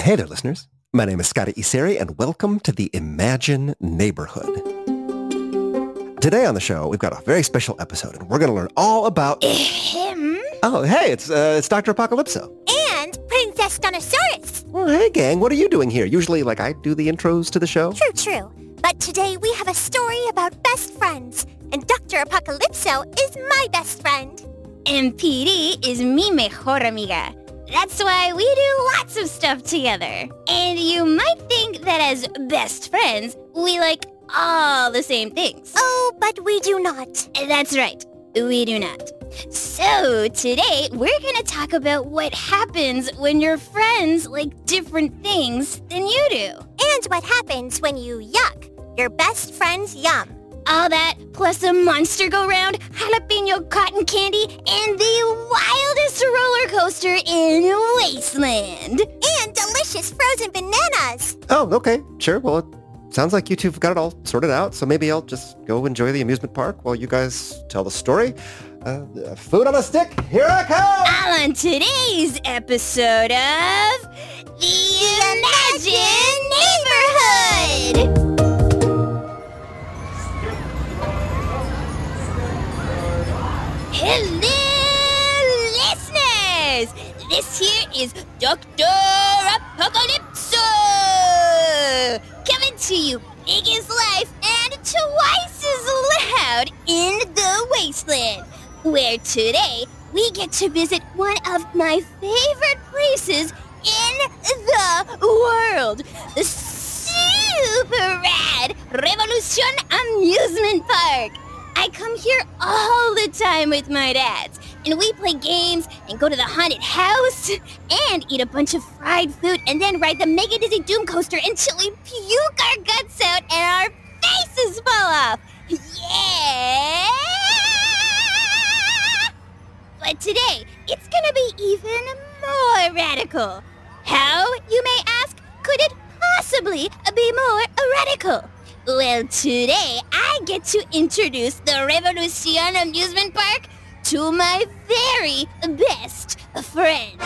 Hey there, listeners. My name is Scotty Iseri, and welcome to the Imagine Neighborhood. Today on the show, we've got a very special episode, and we're going to learn all about... Him? Oh, hey, it's Dr. Apocalypso. And Princess Donosaurus. Well, hey, gang, what are you doing here? Usually, I do the intros to the show. True. But today we have a story about best friends, and Dr. Apocalypso is my best friend. And PD is mi mejor amiga. That's why we do lots of stuff together. And you might think that as best friends, we like all the same things. Oh, but we do not. That's right. We do not. So today, we're going to talk about what happens when your friends like different things than you do. And what happens when you yuck your best friend's yum. All that, plus a monster go-round, jalapeno cotton candy, and the wildest roller coaster in Wasteland. And delicious frozen bananas. Oh, okay, sure. Well, it sounds like you two have got it all sorted out, so maybe I'll just go enjoy the amusement park while you guys tell the story. Food on a stick, here I come! On today's episode of The Imagine Neighborhood! Hello, listeners! This here is Dr. Apocalypso! Coming to you big as life and twice as loud in the Wasteland, where today we get to visit one of my favorite places in the world, the super rad Revolution Amusement Park. I come here all the time with my dads, and we play games and go to the haunted house and eat a bunch of fried food and then ride the Mega Dizzy Doom Coaster until we puke our guts out and our faces fall off. Yeah! But today, it's gonna be even more radical. How, you may ask, could it possibly be more radical? Well, today I get to introduce the Revolution Amusement Park to my very best friend.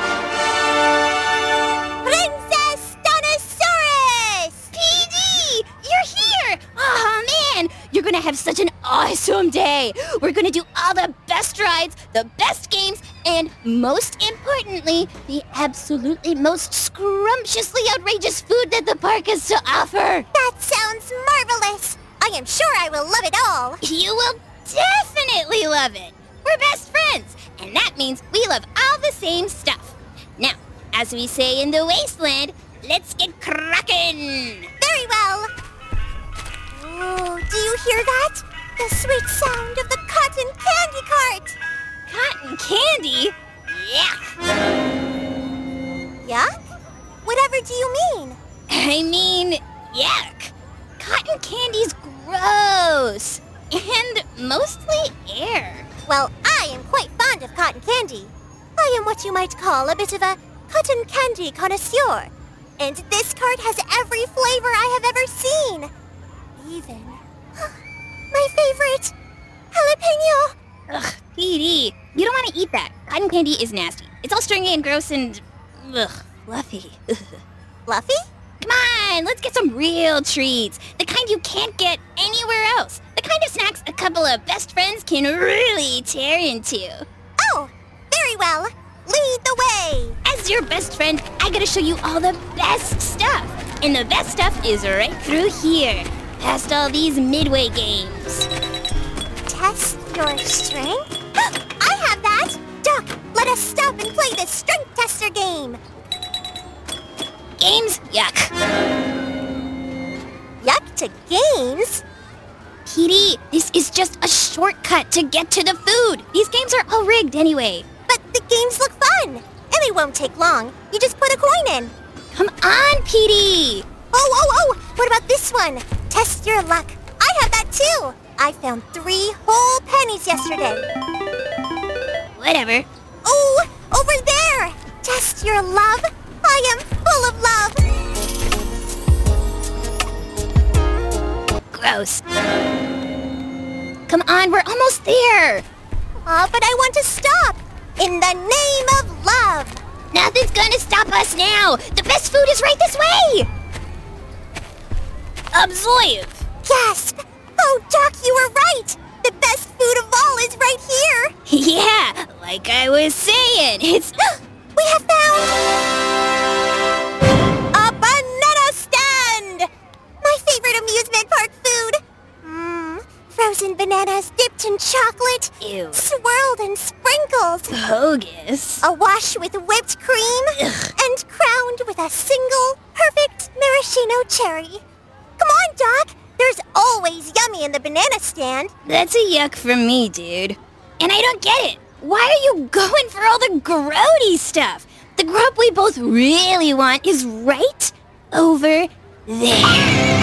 Princess Donosaurus! PD! You're here! Oh, man! You're gonna have such an awesome day! We're gonna do all the best rides, the best games, and most importantly, the absolutely most scrumptiously outrageous food that the park has to offer! That sounds marvelous! I am sure I will love it all! You will definitely love it! We're best friends, and that means we love all the same stuff. Now, as we say in the Wasteland, let's get crackin'! Very well! Ooh, do you hear that? The sweet sound of the cotton candy cart! Cotton candy? Yuck! Yuck? Whatever do you mean? I mean, yuck! Cotton candy's gross! And mostly air. Well, I am quite fond of cotton candy. I am what you might call a bit of a cotton candy connoisseur. And this cart has every flavor I have ever seen. Even my favorite, jalapeno. Ugh, PD, you don't want to eat that. Cotton candy is nasty. It's all stringy and gross and, fluffy. Fluffy? Come on, let's get some real treats. The kind you can't get anywhere else. The kind of snacks a couple of best friends can really tear into. Oh, very well. Lead the way. As your best friend, I gotta show you all the best stuff. And the best stuff is right through here, past all these Midway games. Test your strength? I have that! Doc, let us stop and play this strength tester game. Games? Yuck. Yuck to games? PD, this is just a shortcut to get to the food. These games are all rigged anyway. But the games look fun, and they won't take long. You just put a coin in. Come on, PD! Oh, what about this one? Test your luck. I have that too. I found 3 whole pennies yesterday. Whatever. Oh, over there. Test your love. I am full of love. Gross. Come on, we're almost there. But I want to stop. In the name of love. Nothing's gonna stop us now! The best food is right this way! Observe! Gasp! Oh, Doc, you were right! The best food of all is right here! Yeah, like I was saying, it's... We have found... a banana stand! My favorite amusement park food! Frozen bananas dipped in chocolate, Ew. swirled and sprinkled, Bogus. awash with whipped cream, and crowned with a single perfect maraschino cherry. Come on, Doc! There's always yummy in the banana stand. That's a yuck from me, dude. And I don't get it. Why are you going for all the grody stuff? The grub we both really want is right over there.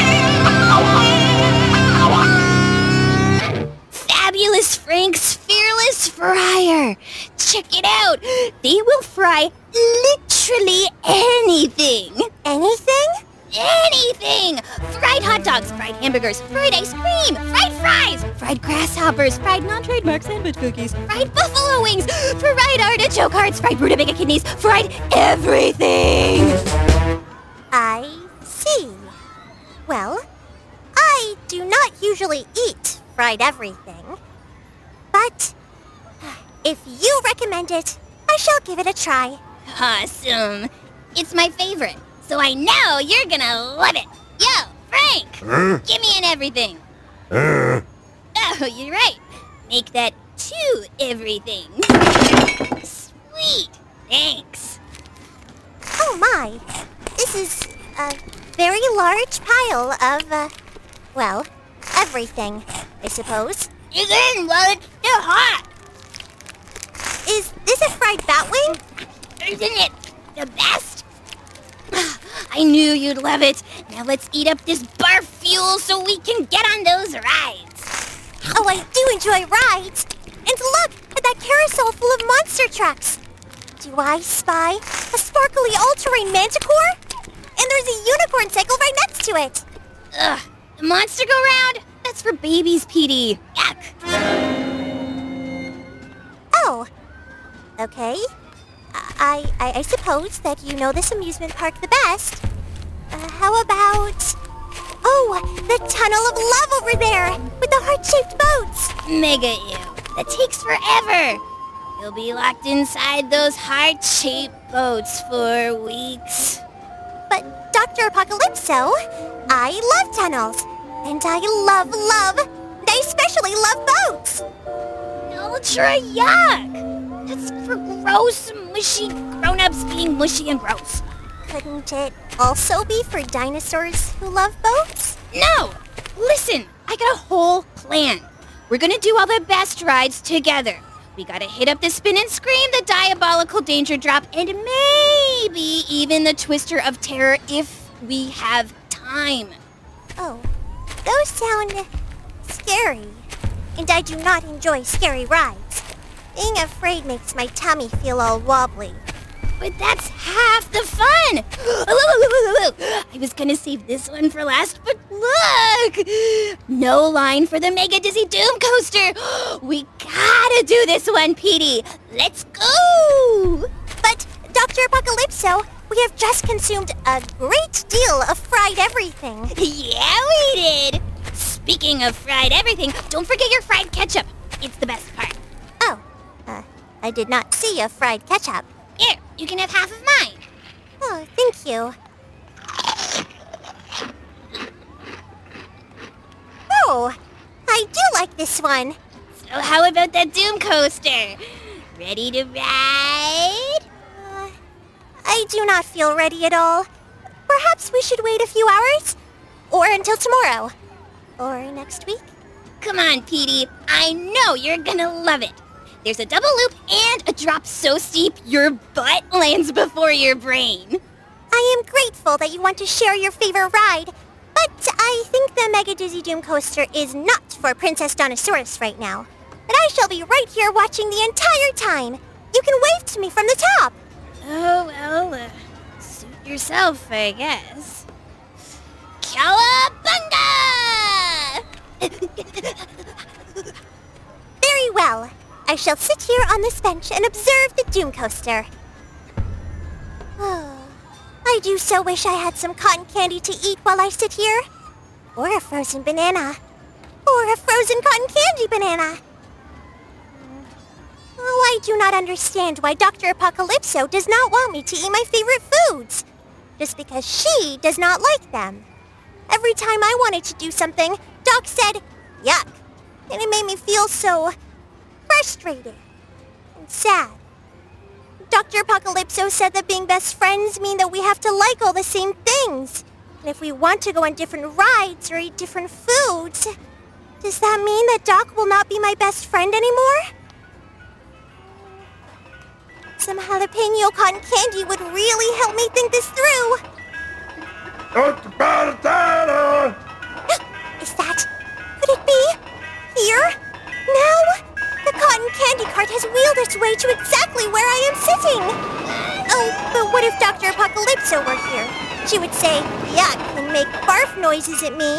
Fabulous Frank's Fearless Fryer. Check it out. They will fry literally anything. Anything? Anything! Fried hot dogs, fried hamburgers, fried ice cream, fried fries, fried grasshoppers, fried non-trademark sandwich cookies, fried buffalo wings, fried artichoke hearts, fried rutabaga kidneys, fried everything! I see. Well, I do not usually eat fried everything. But if you recommend it, I shall give it a try. Awesome. It's my favorite, so I know you're gonna love it. Yo, Frank! Give me an everything. Oh, you're right. Make that 2 everything. Sweet. Thanks. Oh my, this is a very large pile of, well, everything, I suppose. Dig in while it's still hot. Is this a fried batwing? Isn't it the best? I knew you'd love it. Now let's eat up this barf fuel so we can get on those rides. Oh, I do enjoy rides. And look at that carousel full of monster trucks. Do I spy a sparkly all-terrain manticore? And there's a unicorn cycle right next to it. Ugh, the monster go round? That's for babies, Petey. Yuck. Oh, okay. I suppose that you know this amusement park the best. How about... Oh, the tunnel of love over there with the heart-shaped boats. Mega ew. That takes forever. You'll be locked inside those heart-shaped boats for weeks. But Dr. Apocalypso, I love tunnels. And I love, and I especially love boats. Ultra yuck. That's for gross, mushy grown-ups being mushy and gross. Couldn't it also be for dinosaurs who love boats? No! Listen, I got a whole plan. We're gonna do all the best rides together. We gotta hit up the Spin and Scream, the Diabolical Danger Drop, and maybe even the Twister of Terror if we have time. Oh, those sound scary. And I do not enjoy scary rides. Being afraid makes my tummy feel all wobbly. But that's half the fun! I was gonna save this one for last, but look! No line for the Mega Dizzy Doom Coaster! We gotta do this one, Petey! Let's go! But, Dr. Apocalypso, we have just consumed a great deal of fried everything. Yeah, we did! Speaking of fried everything, don't forget your fried ketchup. It's the best part. Oh, I did not see a fried ketchup. Here, you can have half of mine. Oh, thank you. Oh, I do like this one. So how about that Doom Coaster? Ready to ride? I do not feel ready at all. Perhaps we should wait a few hours? Or until tomorrow? Or next week? Come on, Petey. I know you're gonna love it. There's a double loop and a drop so steep your butt lands before your brain. I am grateful that you want to share your favorite ride, but I think the Mega Dizzy Doom Coaster is not for Princess Donosaurus right now. But I shall be right here watching the entire time. You can wave to me from the top. Oh, well, suit yourself, I guess. Cowabunga! Very well. I shall sit here on this bench and observe the Doom Coaster. I do so wish I had some cotton candy to eat while I sit here. Or a frozen banana. Or a frozen cotton candy banana. Oh, I do not understand why Dr. Apocalypso does not want me to eat my favorite foods. Just because she does not like them. Every time I wanted to do something, Doc said, yuck. And it made me feel so frustrated and sad. Dr. Apocalypso said that being best friends mean that we have to like all the same things. And if we want to go on different rides or eat different foods, does that mean that Doc will not be my best friend anymore? Some jalapeno cotton candy would really help me think this through. Is that... could it be? Here? Now? The cotton candy cart has wheeled its way to exactly where I am sitting. Oh, but what if Dr. Apocalypso were here? She would say, yuck, and make barf noises at me.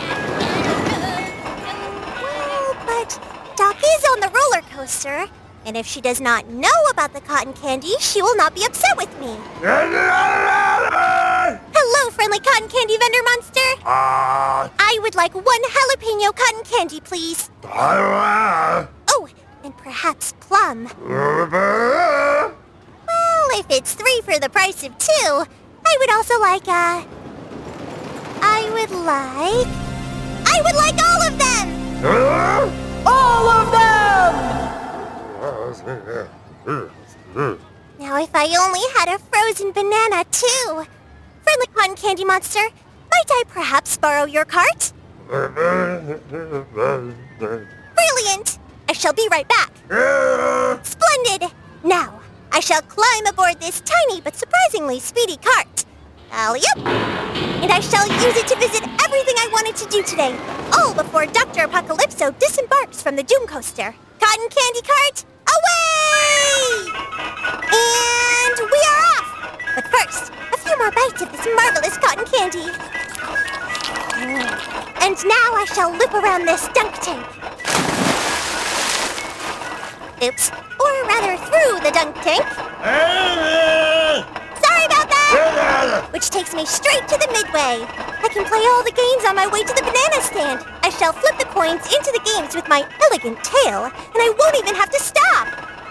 Well, but Doc is on the roller coaster. And if she does not know about the cotton candy, she will not be upset with me. Hello, friendly cotton candy vendor monster. I would like 1 jalapeno cotton candy, please. Oh, and perhaps plum. Well, if it's 3 for the price of 2, I would also like, I would like all of them! All of them! Now if I only had a frozen banana, too. Friendly cotton candy monster, might I perhaps borrow your cart? Brilliant! I shall be right back. Splendid! Now, I shall climb aboard this tiny but surprisingly speedy cart. Alley-up! And I shall use it to visit everything I wanted to do today, all before Dr. Apocalypso disembarks from the Doom Coaster. Cotton candy cart, away! And we are off! But first, a few more bites of this marvelous cotton candy. And now I shall loop around this dunk tank. Oops. Or rather through the dunk tank. Sorry about that! Which takes me straight to the midway. I can play all the games on my way to the banana stand. I shall flip the coins into the games with my elegant tail, and I won't even have to stop.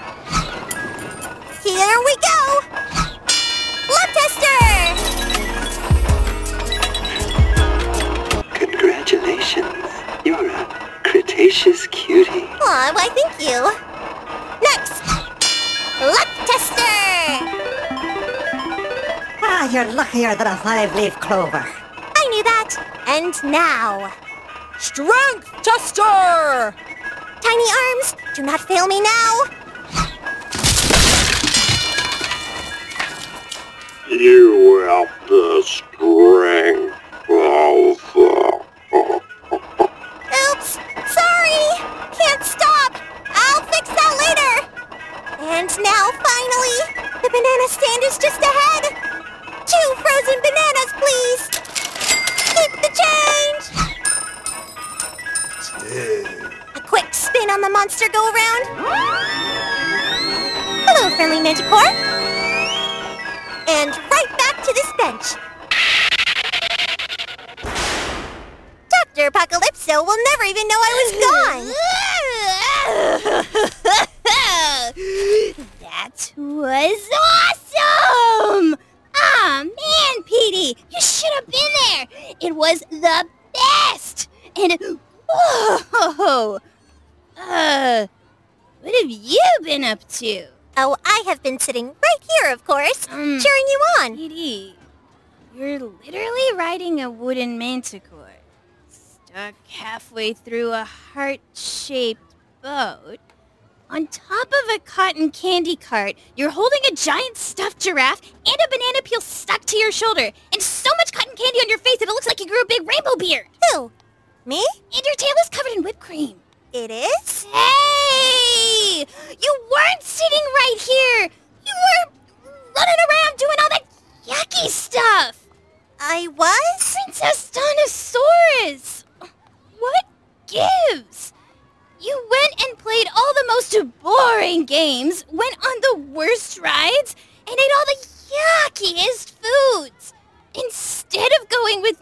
Here we go! Love tester! Congratulations. You're a Cretaceous cutie. Aw, why thank you. Next! Luck tester! You're luckier than a 5-leaf clover. I knew that. And now... Strength tester! Tiny arms, do not fail me now. You have the strength of Oops, sorry. Can't stop. I'll fix that later. And now, finally, the banana stand is just ahead. 2 frozen bananas, please. Keep the change. A quick spin on the monster go-around. Hello, friendly Manticore. And right back to this bench. Dr. Apocalypso will never even know I was gone. That was awesome! Ah, man, Petey, you should have been there. It was the best. And whoa, what have you been up to? Oh, I have been sitting right here, of course, cheering you on. Petey, you're literally riding a wooden manticore, stuck halfway through a heart-shaped boat. On top of a cotton candy cart, you're holding a giant stuffed giraffe and a banana peel stuck to your shoulder, and so much cotton candy on your face that it looks like you grew a big rainbow beard. Who? Me? And your tail is covered in whipped cream. It is? Hey! You weren't sitting right here! You were running around doing all that yucky stuff! I was? Princess Donosaurus! What gives? You went and played all the most boring games, went on the worst rides, and ate all the yuckiest foods.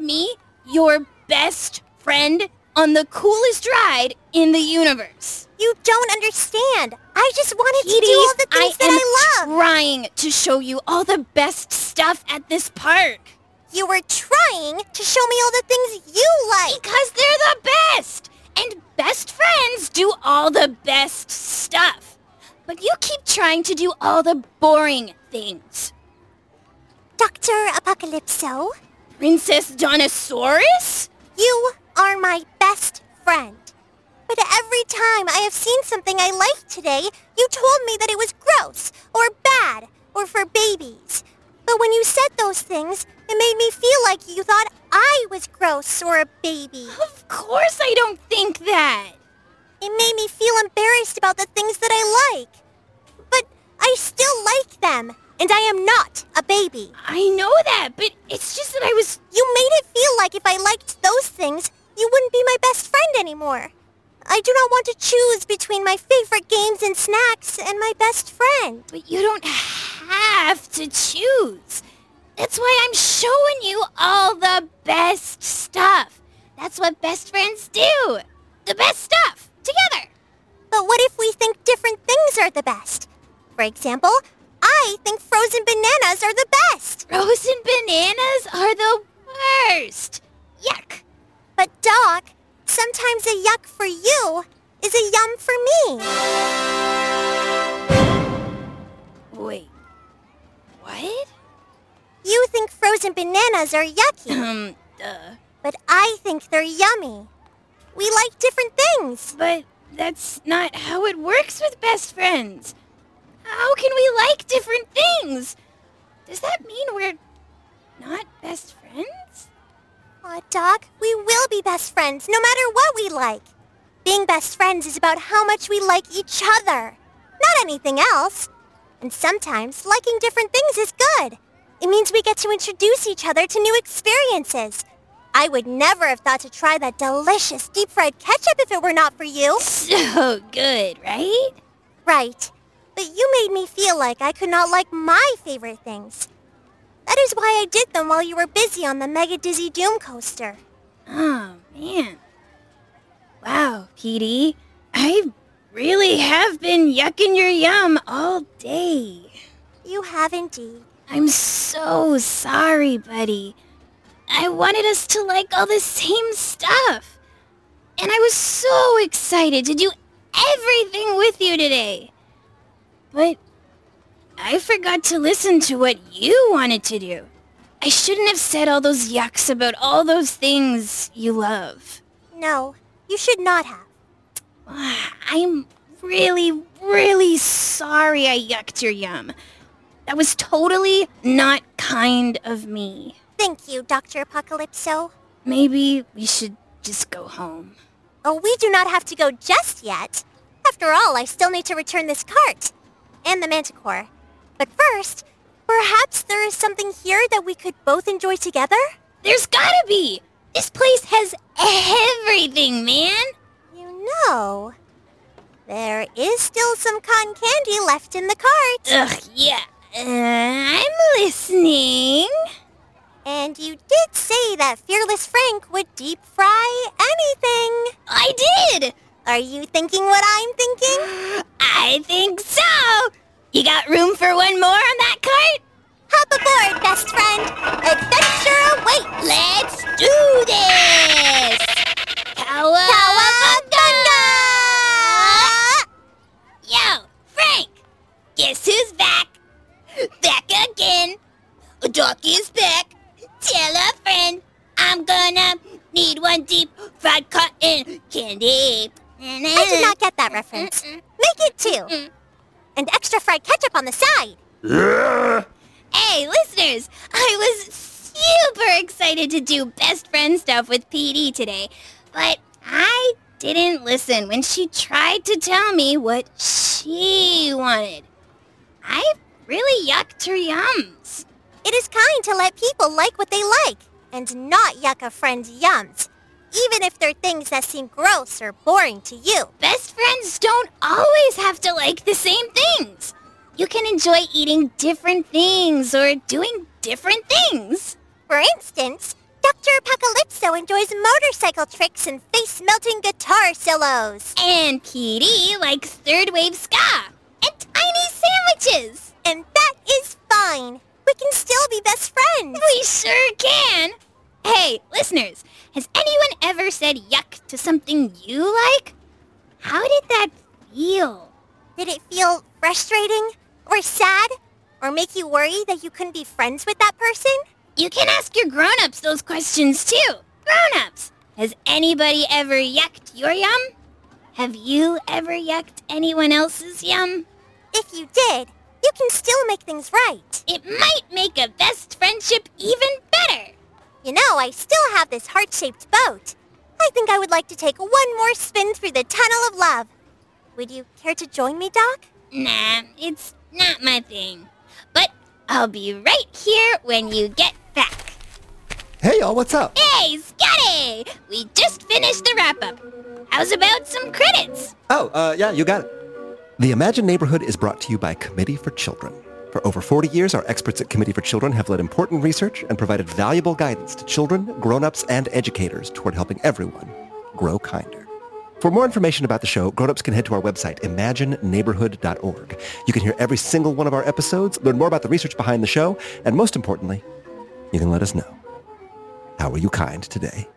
me your best friend on the coolest ride in the universe. You don't understand. I just wanted to Petey, do all the things that I am love. trying to show you all the best stuff at this park. You were trying to show me all the things you like. Because they're the best! And best friends do all the best stuff. But you keep trying to do all the boring things. Dr. Apocalypso, Princess Donosaurus? you are my best friend. But every time I have seen something I liked today, you told me that it was gross, or bad, or for babies. But when you said those things, it made me feel like you thought I was gross or a baby. Of course I don't think that. It made me feel embarrassed about the things that I like. But I still like them, and I am not a baby. I know that, but it's just that I was... You made it feel like if I liked those things, you wouldn't be my best friend anymore. I do not want to choose between my favorite games and snacks and my best friend. But you don't have to choose. That's why I'm showing you all the best stuff. That's what best friends do. The best stuff. Together. But what if we think different things are the best? For example, I think frozen bananas are the best. Frozen bananas are the worst. Yuck. But Doc, sometimes a yuck for you is a yum for me. Wait. What? You think frozen bananas are yucky, but I think they're yummy. We like different things. But that's not how it works with best friends. How can we like different things? Does that mean we're not best friends? Aw, Doc, we will be best friends no matter what we like. Being best friends is about how much we like each other, not anything else. And sometimes liking different things is good. It means we get to introduce each other to new experiences. I would never have thought to try that delicious deep-fried ketchup if it were not for you. So good, right? Right. But you made me feel like I could not like my favorite things. That is why I did them while you were busy on the Mega Dizzy Doom coaster. Oh, man. Wow, Petey. I really have been yucking your yum all day. You have indeed. I'm so sorry, buddy. I wanted us to like all the same stuff. And I was so excited to do everything with you today. But I forgot to listen to what you wanted to do. I shouldn't have said all those yucks about all those things you love. No, you should not have. I'm really, really sorry I yucked your yum. That was totally not kind of me. Thank you, Dr. Apocalypso. Maybe we should just go home. Oh, we do not have to go just yet. After all, I still need to return this cart. And the Manticore. But first, perhaps there is something here that we could both enjoy together? There's gotta be! This place has everything, man! You know, there is still some cotton candy left in the cart. Ugh, yeah. I'm listening. And you did say that Fearless Frank would deep fry anything. I did! Are you thinking what I'm thinking? I think so! You got room for one more on that cart? Hop aboard, best friend. Adventure awaits. Let's do this! Cowabunga! Yo, Frank! Guess who's back? Back again. Doc is back. Tell a friend I'm gonna need one deep fried cotton candy. I did not get that reference. Make it two. And extra fried ketchup on the side. Hey, listeners! I was super excited to do best friend stuff with PD today, but I didn't listen when she tried to tell me what she wanted. I really yucked her yums. It is kind to let people like what they like, and not yuck a friend's yums, even if they're things that seem gross or boring to you. Best friends don't always have to like the same things. You can enjoy eating different things or doing different things. For instance, Dr. magical tricks and face-melting guitar solos. And Petey likes third wave ska and tiny sandwiches. And that is fine. We can still be best friends. We sure can. Hey, listeners, has anyone ever said yuck to something you like? How did that feel? Did it feel frustrating or sad or make you worry that you couldn't be friends with that person? You can ask your grown-ups those questions too. Grown-ups, has anybody ever yucked your yum? Have you ever yucked anyone else's yum? If you did, you can still make things right. It might make a best friendship even better. You know, I still have this heart-shaped boat. I think I would like to take one more spin through the Tunnel of Love. Would you care to join me, Doc? Nah, it's not my thing. But I'll be right here when you get back. Hey, y'all, what's up? Hey, Scotty! We just finished the wrap-up. How's about some credits? Oh, yeah, you got it. The Imagine Neighborhood is brought to you by Committee for Children. For over 40 years, our experts at Committee for Children have led important research and provided valuable guidance to children, grown-ups, and educators toward helping everyone grow kinder. For more information about the show, grown-ups can head to our website, imagineneighborhood.org. You can hear every single one of our episodes, learn more about the research behind the show, and most importantly, you can let us know. How were you kind today?